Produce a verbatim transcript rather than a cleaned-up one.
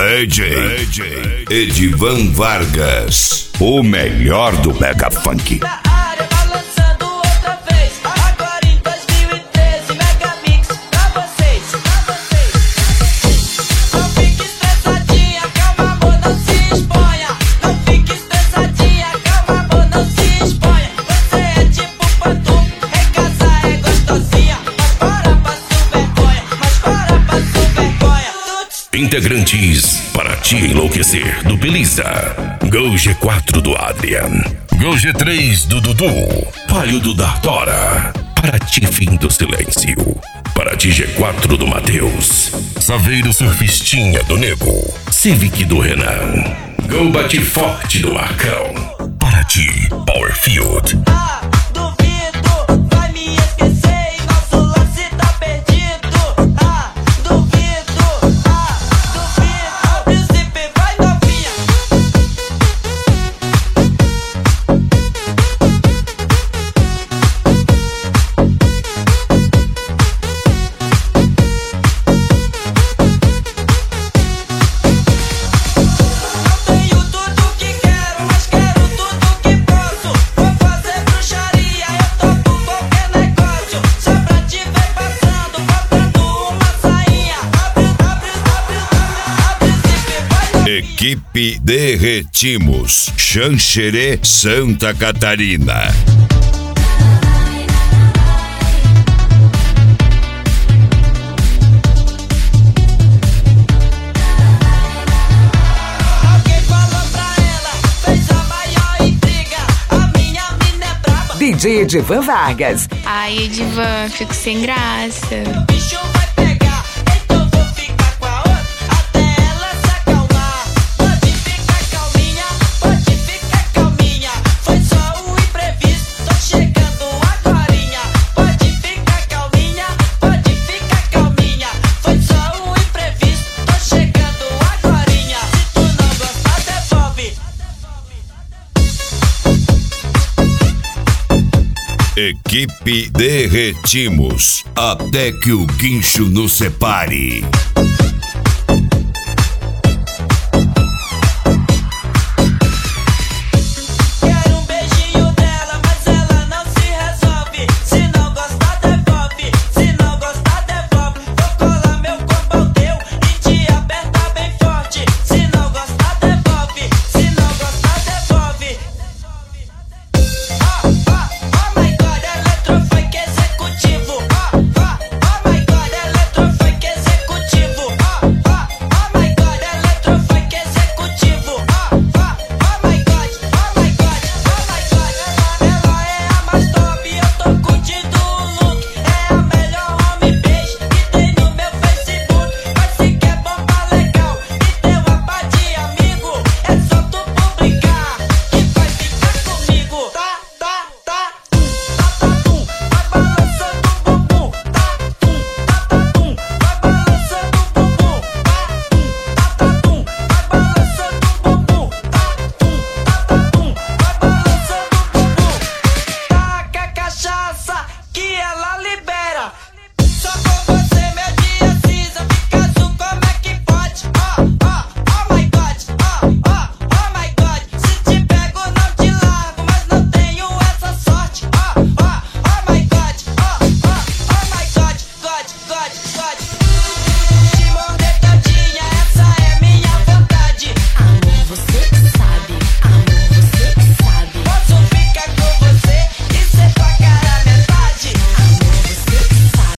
D J, D J Edivan Vargas, o melhor do Mega Funk. Integrantes para te enlouquecer do Belisa. Go G quatro do Adrian. Go G três do Dudu. Palio do Dartora. Para ti fim do silêncio. Para ti G quatro do Matheus. Saveiro Surfistinha do Nego. Civic do Renan. Go Bate Forte do Marcão. Para ti Powerfield. Equipe Derretimos, Xanxerê, Santa Catarina. D J Edivan Vargas. Ai, Edivan, fico sem graça. Equipe Derretimos, até que o guincho nos separe.